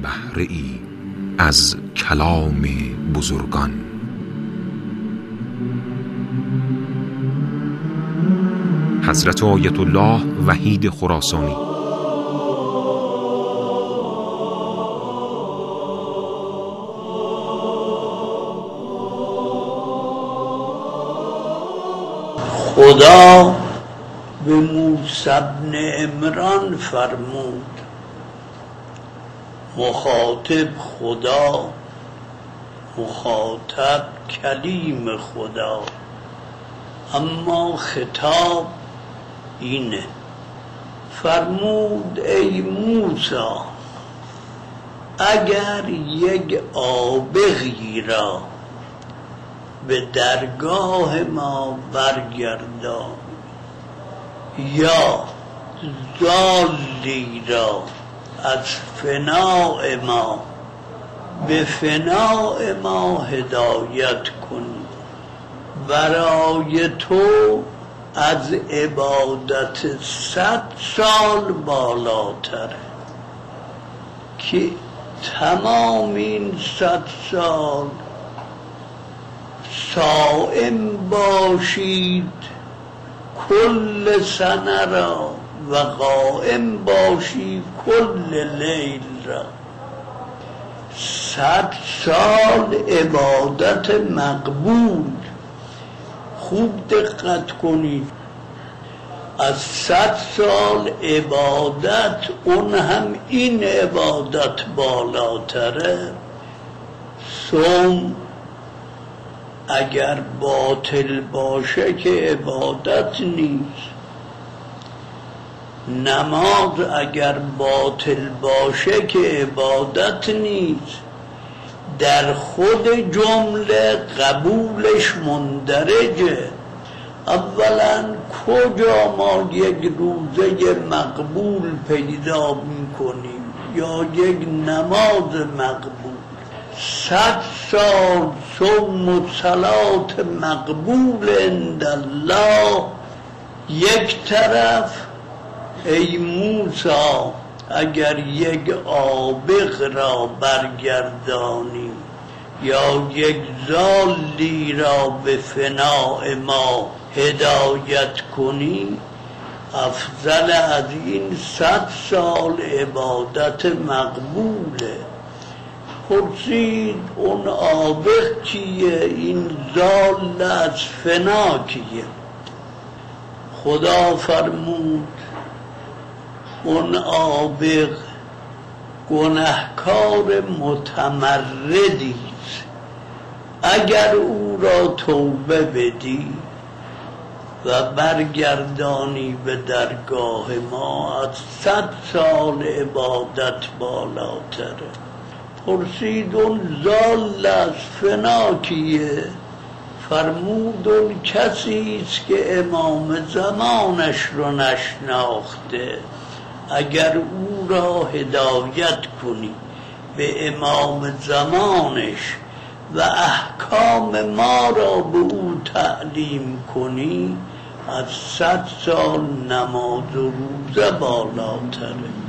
بهره ای از کلام بزرگان. حضرت آیت الله وحید خراسانی. خدا به موسی بن عمران فرمود، مخاطب خدا، مخاطب کلیم خدا، اما خطاب اینه. فرمود ای موسی، اگر یک عابقی را به درگاه ما برگردان یا ضالی را از فناء ما به فناء ما هدایت کنی، برای تو از عبادت 100 سال بالاتره که تمام این 100 سال صائم باشید کل سنه را و قائم باشید کل لیل را. 100 سال عبادت مقبول. خوب دقت کنید، از 100 سال عبادت اون هم این عبادت بالاتره. صوم اگر باطل باشه که عبادت نیست، نماز اگر باطل باشه که عبادت نیست. در خود جمله قبولش مندرجه. اولا کجا ما یک روزه مقبول پیدا میکنیم یا یک نماز مقبول؟ 100 سال صوم و صلات مقبول عند الله یک طرف. ای موسی، اگر یک عابق را برگردانی یا یک ضالی را به فناء ما هدایت کنی، افضل از این 100 سال عبادت مقبوله. پرسید اون عابق کیه؟ این ضال از فنا کیه؟ خدا فرمود اون عابق گنهکار متمردیست. اگر او را توبه بدی و برگردانی به درگاه ما، از 100 سال عبادت بالاتره. پرسید اون ضال از فنا کیه؟ فرمود اون کسی است که امام زمانش رو نشناخته. اگر او را هدایت کنی به امام زمانش و احکام ما را به او تعلیم کنی، از 100 سال نماز و روزه بالاتره.